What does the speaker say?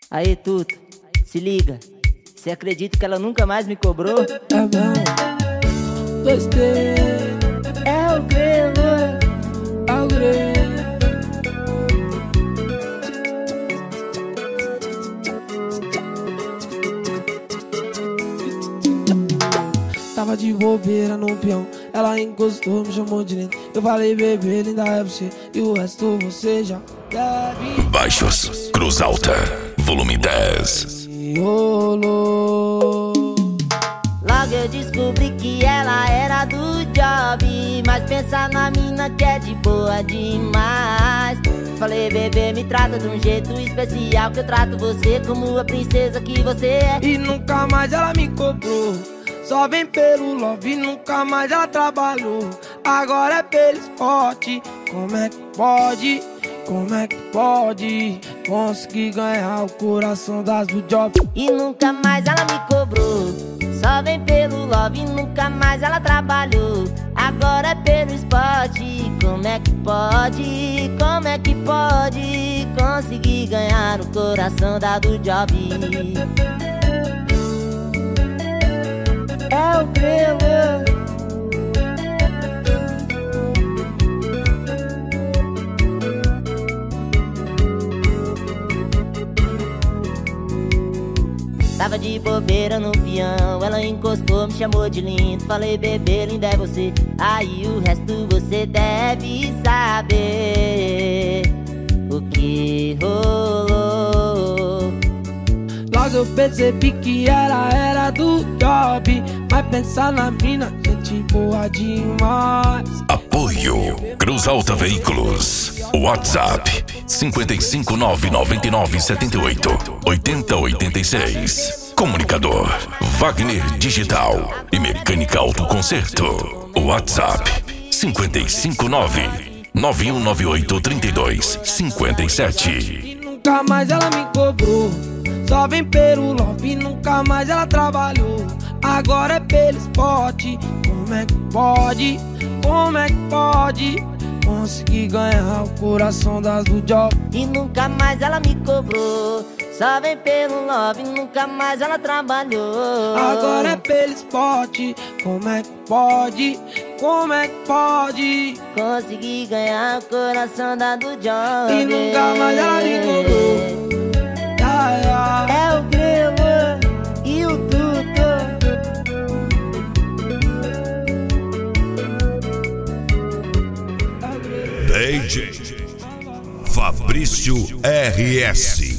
Aí, Tuto, se liga. Você acredita que ela nunca mais me cobrou? É mesmo? Gostei. É o Grelo. É o Grelo. Tava de bobeira no peão, ela encostou, me chamou de lindo. Eu falei, bebê, linda é você, e o resto você já deve. Baixos, Cruz Alta, volume 10. Rolou. Logo eu descobri que ela era do job, mas pensa na mina que é de boa demais. Falei, bebê, me trata de um jeito especial, que eu trato você como a princesa que você é. E nunca mais ela me cobrou, só vem pelo love, nunca mais ela trabalhou. Agora é pelo esporte. Como é que pode? Como é que pode conseguir ganhar o coração das do job? E nunca mais ela me cobrou, só vem pelo love, nunca mais ela trabalhou. Agora é pelo esporte. Como é que pode? Como é que pode conseguir ganhar o coração da do job? É o Grelo. Tava de bobeira no peão, ela encostou, me chamou de lindo. Falei, bebê, linda é você, aí o resto você deve saber o que rolou. Logo eu percebi que ela era do job, mas pensar na mina, gente boa demais. Apoio Cruz Alta Veículos. WhatsApp 55999788086. Comunicador Wagner Digital e Mecânica Autoconcerto. WhatsApp 55991983257. E nunca mais ela me cobrou, só vem pelo love, nunca mais ela trabalhou. Agora é pelo esporte. Como é que pode? Como é que pode conseguir ganhar o coração das do job? E nunca mais ela me cobrou, só vem pelo love, nunca mais ela trabalhou. Agora é pelo esporte. Como é que pode? Como é que pode conseguir ganhar o coração da do job? e nunca mais ela me cobrou? É o Grelo e o Tuto. DJ Fabrício RS.